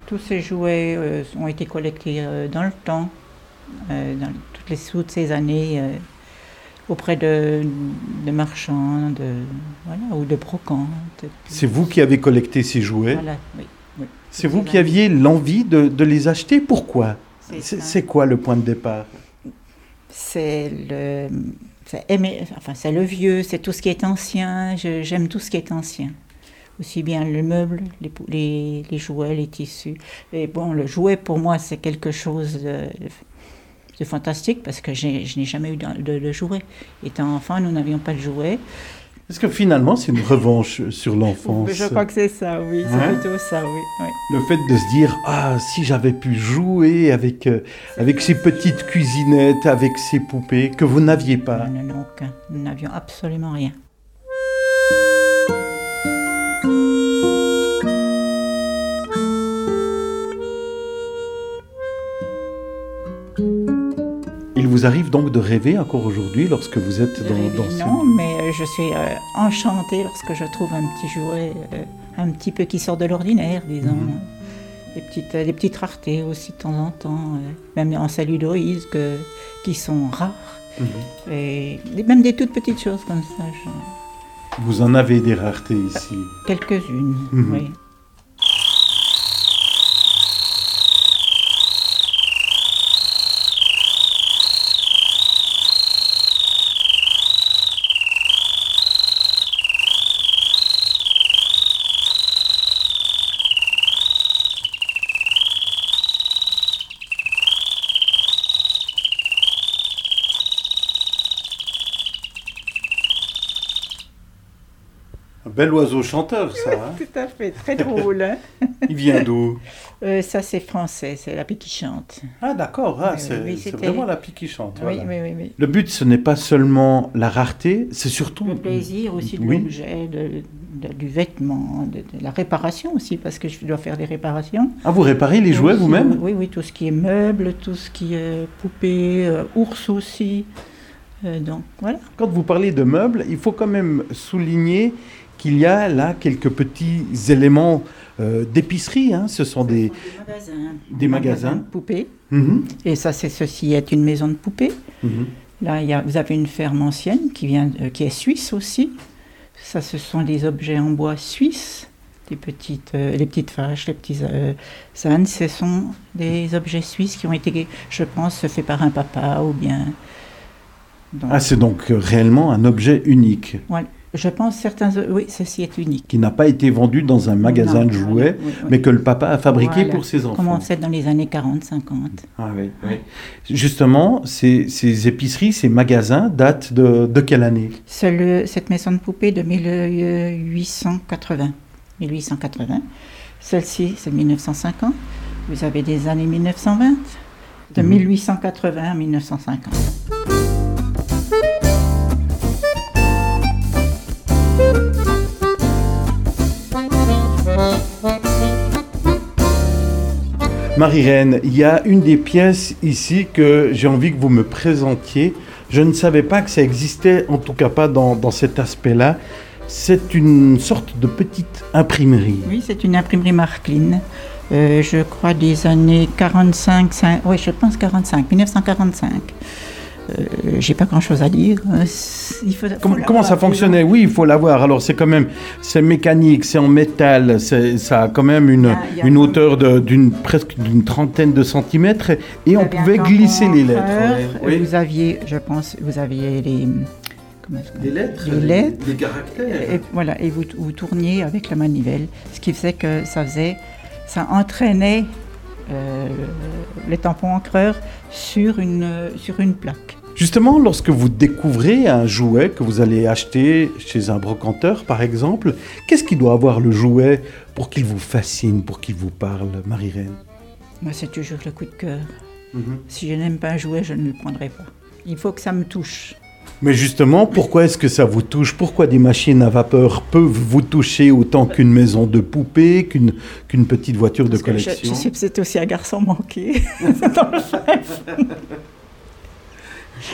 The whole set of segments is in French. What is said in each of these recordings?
Tous ces jouets ont été collectés dans le temps, dans toutes ces années, auprès de marchands ou de brocantes. C'est vous qui avez collecté ces jouets? Voilà, oui. Oui. C'est vous qui aviez l'envie de les acheter? Pourquoi? C'est quoi le point de départ? C'est le vieux, c'est tout ce qui est ancien. J'aime tout ce qui est ancien. Aussi bien le meuble, les jouets, les tissus. Et bon, le jouet, pour moi, c'est quelque chose de fantastique parce que je n'ai jamais eu de jouet. Étant enfant, nous n'avions pas de jouet. Est-ce que finalement, c'est une revanche sur l'enfance? Je crois que c'est ça, oui. C'est plutôt ça, oui. Le fait de se dire, si j'avais pu jouer avec ces petites cuisinettes, avec ces poupées que vous n'aviez pas. Non, aucun. Nous n'avions absolument rien. Il vous arrive donc de rêver encore aujourd'hui lorsque vous êtes dans ce... Non, mais je suis enchantée lorsque je trouve un petit jouet un petit peu qui sort de l'ordinaire, disons. Des petites raretés aussi de temps en temps, même en celluloïd qui sont rares. Et même des toutes petites choses comme ça. Vous en avez des raretés ici? Quelques-unes, oui. Un bel oiseau chanteur, ça. Hein? Tout à fait, très drôle. Hein? Il vient d'où? Ça, c'est français, c'est la pie qui chante. Ah, d'accord, c'est vraiment la pie qui chante. Oui, voilà. oui. Le but, ce n'est pas seulement la rareté, c'est surtout... Le plaisir aussi de l'objet, du vêtement, de la réparation aussi, parce que je dois faire des réparations. Ah, vous réparez les jouets vous-même? Oui, tout ce qui est meubles, tout ce qui est poupées, ours aussi. Donc, voilà. Quand vous parlez de meubles, il faut quand même souligner qu'il y a là quelques petits éléments d'épicerie. Hein. Ce sont des magasins de poupées. Et ça, ceci est une maison de poupées. Là, vous avez une ferme ancienne qui est suisse aussi. Ça, ce sont des objets en bois suisses. Les petites vaches, les petits ânes, ce sont des objets suisses qui ont été, je pense, faits par un papa ou bien... Donc, c'est donc réellement un objet unique. Ouais, je pense oui, ceci est unique. Qui n'a pas été vendu dans un magasin de jouets, mais que le papa a fabriqué pour ses enfants. Commençait dans les années 40-50. Ah oui. Justement, ces épiceries, ces magasins datent de quelle année? Cette maison de poupée de 1880. Celle-ci, c'est 1950. Vous avez des années 1920, de 1880 à 1950. Marie-Reine, il y a une des pièces ici que j'ai envie que vous me présentiez. Je ne savais pas que ça existait, en tout cas pas dans cet aspect-là. C'est une sorte de petite imprimerie. Oui, c'est une imprimerie Marklin. Je crois des années 45, oui, je pense 1945. J'ai pas grand-chose à dire. Comment ça fonctionnait? Oui, il faut l'avoir. Alors c'est mécanique, c'est en métal, ça a quand même une hauteur presque d'une trentaine de centimètres et on pouvait glisser les lettres. Oui. Vous aviez les... Des lettres, des caractères. Et vous tourniez avec la manivelle, ce qui faisait que ça entraînait les tampons encreurs sur une plaque. Justement, lorsque vous découvrez un jouet que vous allez acheter chez un brocanteur, par exemple, qu'est-ce qu'il doit avoir le jouet pour qu'il vous fascine, pour qu'il vous parle, Marie-Reine? Moi, c'est toujours le coup de cœur. Si je n'aime pas un jouet, je ne le prendrai pas. Il faut que ça me touche. Mais justement, pourquoi est-ce que ça vous touche? Pourquoi des machines à vapeur peuvent vous toucher autant qu'une maison de poupée, qu'une petite voiture de collection? Je suis peut-être aussi un garçon manqué. Dans le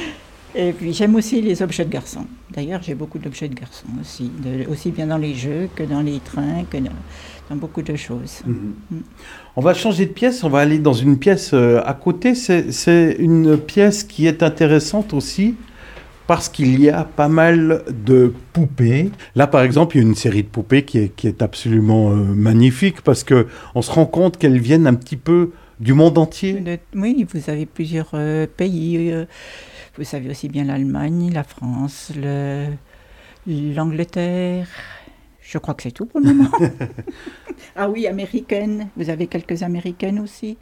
Et puis j'aime aussi les objets de garçons. D'ailleurs, j'ai beaucoup d'objets de garçons aussi, aussi bien dans les jeux que dans les trains, que dans beaucoup de choses. On va changer de pièce, on va aller dans une pièce à côté. C'est une pièce qui est intéressante aussi parce qu'il y a pas mal de poupées. Là, par exemple, il y a une série de poupées qui est absolument magnifique parce qu'on se rend compte qu'elles viennent un petit peu du monde entier. Oui, vous avez plusieurs pays. Vous savez aussi bien l'Allemagne, la France, l'Angleterre. Je crois que c'est tout pour le moment. Ah oui, américaines. Vous avez quelques américaines aussi.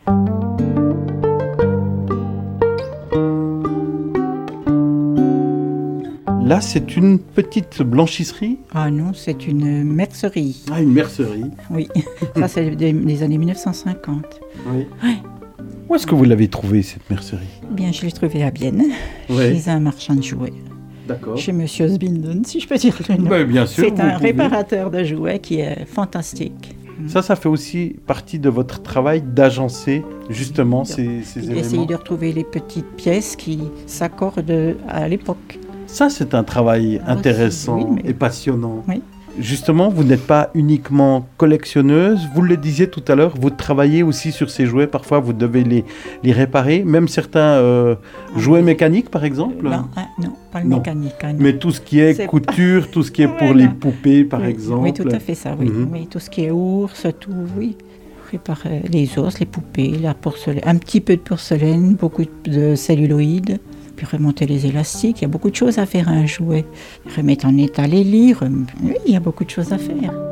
Là, c'est une petite blanchisserie? Ah non, c'est une mercerie. Ah, une mercerie. Oui, ça c'est des années 1950. Oui. Ouais. Où est-ce que vous l'avez trouvée, cette mercerie? Bien, je l'ai trouvée à Bienne, chez un marchand de jouets. D'accord. Chez Monsieur Osbinden, si je peux dire le nom. Bien sûr. C'est un réparateur de jouets qui est fantastique. Ça fait aussi partie de votre travail d'agencer justement ces éléments. D'essayer de retrouver les petites pièces qui s'accordent à l'époque. Ça, c'est un travail intéressant et passionnant. Oui. Justement, vous n'êtes pas uniquement collectionneuse, vous le disiez tout à l'heure, vous travaillez aussi sur ces jouets, parfois vous devez les réparer, même certains jouets mécaniques par exemple. Non, pas le mécanique. Non. Mais tout ce qui est couture, tout ce qui est pour les poupées par exemple. Oui, tout à fait ça, oui. Oui, tout ce qui est ours, tout, oui. Réparer les os, les poupées, la porcelaine, un petit peu de porcelaine, beaucoup de celluloïd. Puis remonter les élastiques, il y a beaucoup de choses à faire à un jouet. Remettre en état les lits, oui, il y a beaucoup de choses à faire.